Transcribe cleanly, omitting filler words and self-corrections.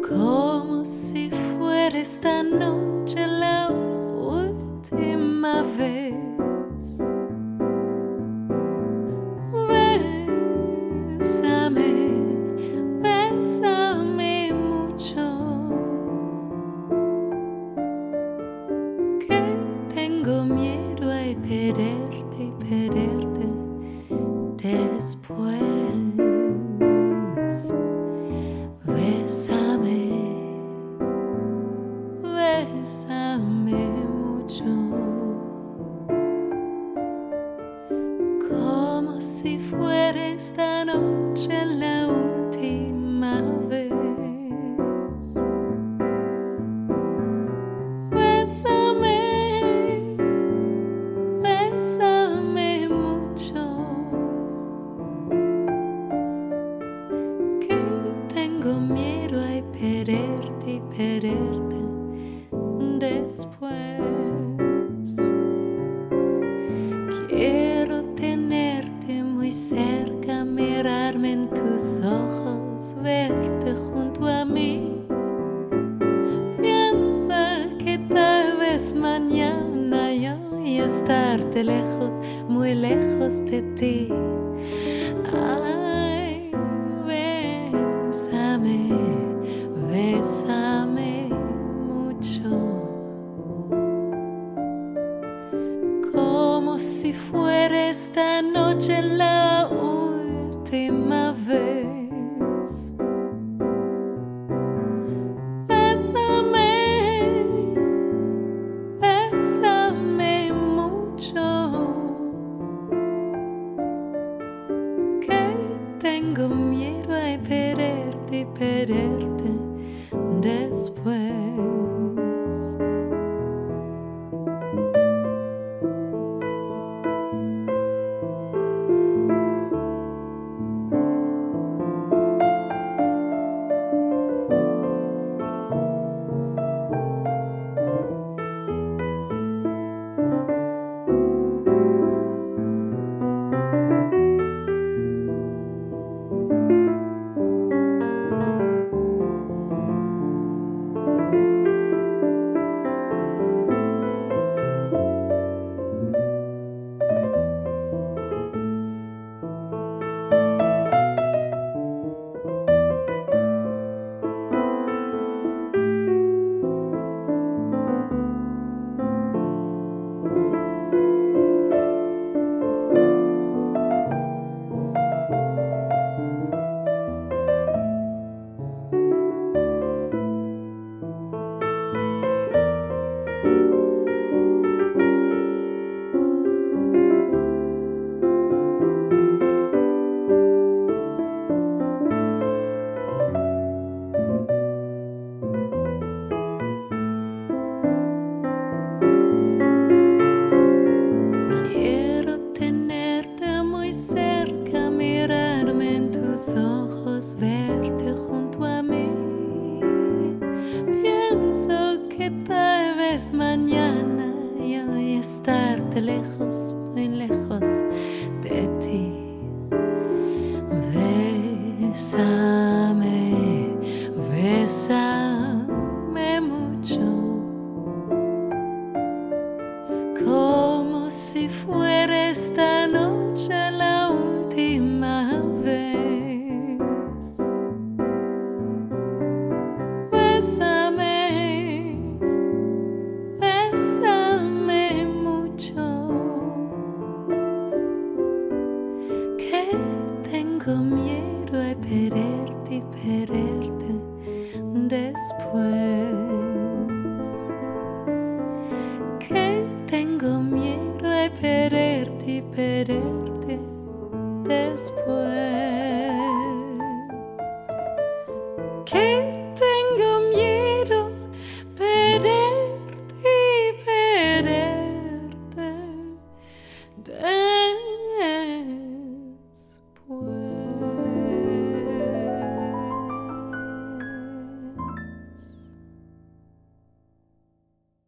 Como si fuera esta noche la última vez. Bésame, bésame mucho, que tengo miedo a perderte y perderte después. Bésame, bésame mucho, como si fuera esta noche la última vez. Bésame, bésame mucho, que tengo miedo a perderte y perderte después. Quiero tenerte muy cerca, mirarme en tus ojos, verte junto a mí. Piensa que tal vez mañana yo voy a estarte lejos, muy lejos de ti. Ay, bésame, bésame mucho, como si fuera esta noche la última vez. Bésame, bésame mucho, que tengo miedo a perderte y perderte después. Quiero tenerte muy cerca, mirarme en tus ojos, verte junto a mí. Pienso que tal vez mañana yo voy a estarte lejos, muy lejos de ti. Bésame, bésame mucho, como si fuera esta noche la última vez. Bésame, bésame mucho, que tengo miedo a perderte y perderte después. Que tengo miedo a perderte y perderte después. Que tengo miedo a perderte y perderte después.